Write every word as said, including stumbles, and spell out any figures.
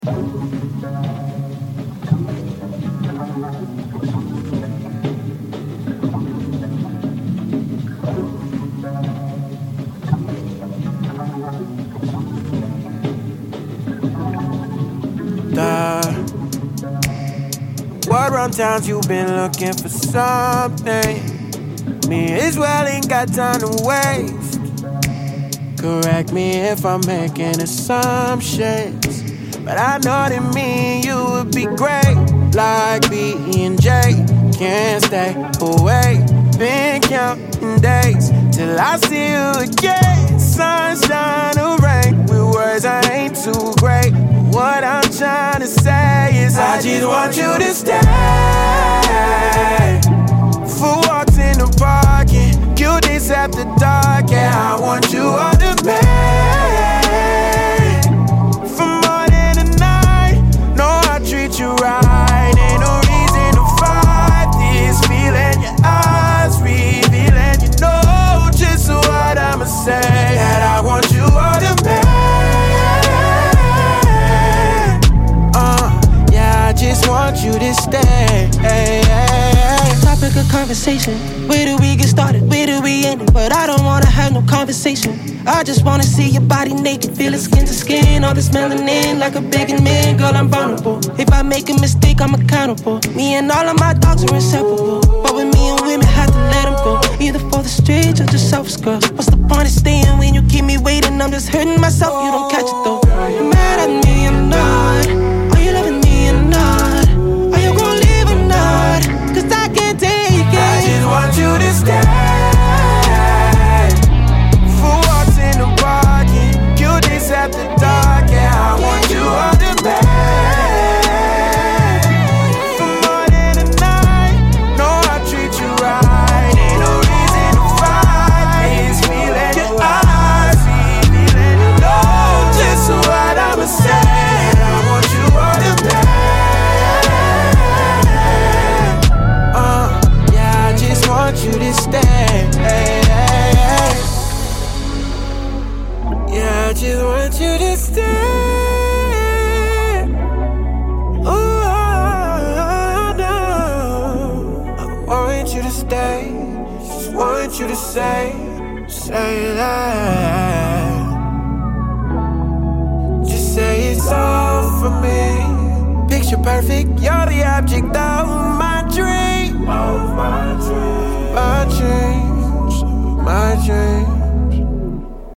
What wrong times you been looking for something? Me as well ain't got time to waste. Correct me if I'm making assumptions, but I know that me and you would be great, like B and J. Can't stay away, been counting days till I see you again. Sunshine or rain, with words I ain't too great. What I'm trying to say is I just want you to stay. For walks in the park and cute days after dark. Yeah, I want you all the way. For more than a night, know I treat you right. Ain't no reason to fight this feeling. Your eyes revealing, you know just what I'ma say. That I want you all the way. I just want you to stay. Hey, hey, hey. Topic of conversation. Where do we get started? Where do we end it? But I don't wanna have no conversation. I just wanna see your body naked, feel it skin to skin. All this melanin like a begging man. Girl, I'm vulnerable. If I make a mistake, I'm accountable. Me and all of my dogs are inseparable. But with me and women, have to let them go. Either for the streets or just selfish girls. What's the point of staying when you keep me waiting? I'm just hurting myself, you don't catch it though. You're mad at me or not? Are you loving me or not? Are you gon' leave or not? Cause I can't take it. I just want you to stay. For walks in the park and cute days after dark. Yeah, I want you all the way. For more than a night, know I treat you right. Ain't no reason to fight this feeling. Your eyes revealing, you know just what I'ma say. I want you all the way. I want you to stay. Hey, hey, hey. Yeah, I just want you to stay. Oh, no. I want you to stay. Just want you to say, say that. Just say it's all for me. Picture perfect, you're the object of my dream. Of my dream. My dreams, my dreams.